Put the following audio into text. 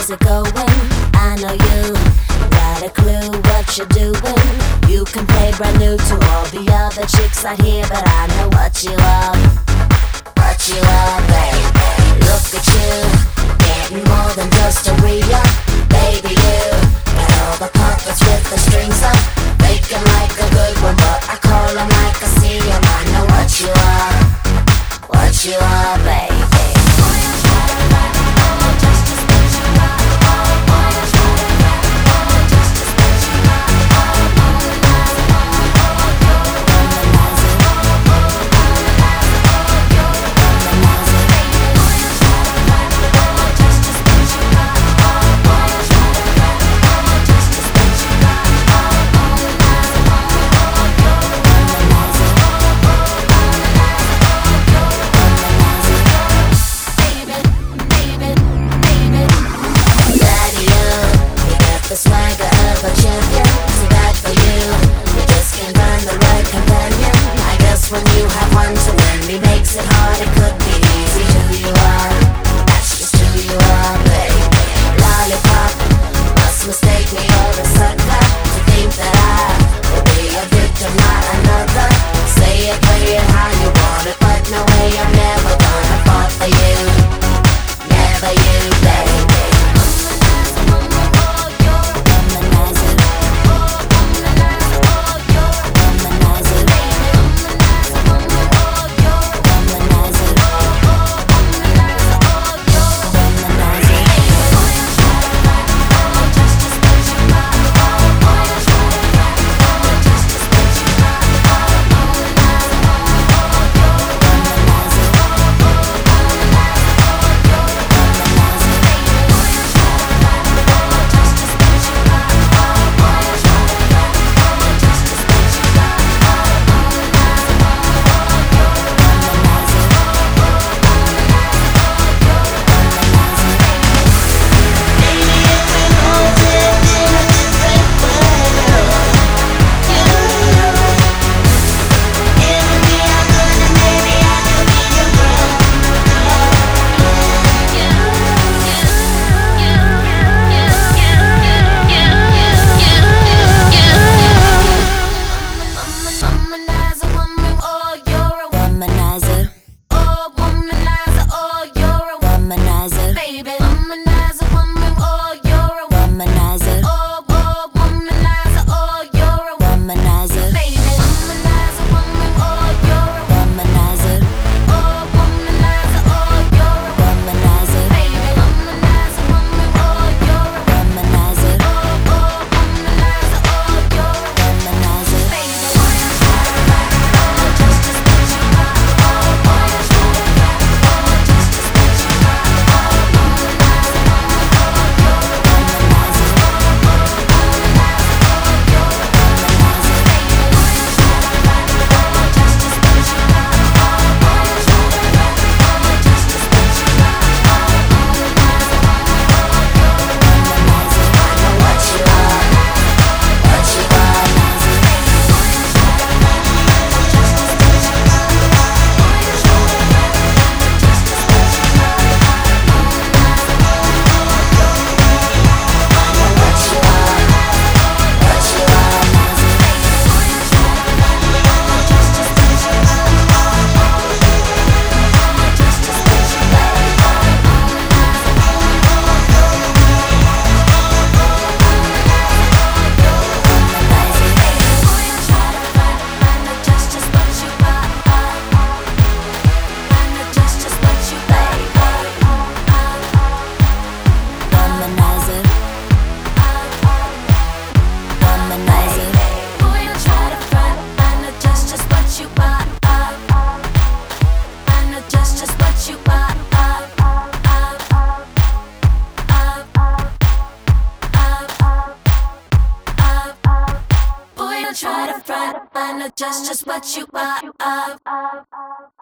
how's it going? I know you got a clue what you're doing. You can play brand new to all the other chicks out here, but I know what you are. What you are, baby. Look at you, getting more than just a re-up. Baby, you got all the puppets with the strings up, faking like a good one, but I call them like I see them. I know what you are. What you are, baby. The swagger of a champion, so bad for you. You just can't find the right companion. I guess when you have one to many makes it hard. It could be easy. Who you are, that's just who you are, baby. Lollipop, must mistake me or a sucker to think that I will be a victim, not another. Say it, play it how you want it, but no way, I'm never gonna fall for you. Never you, baby. Try to front, I know just what you are.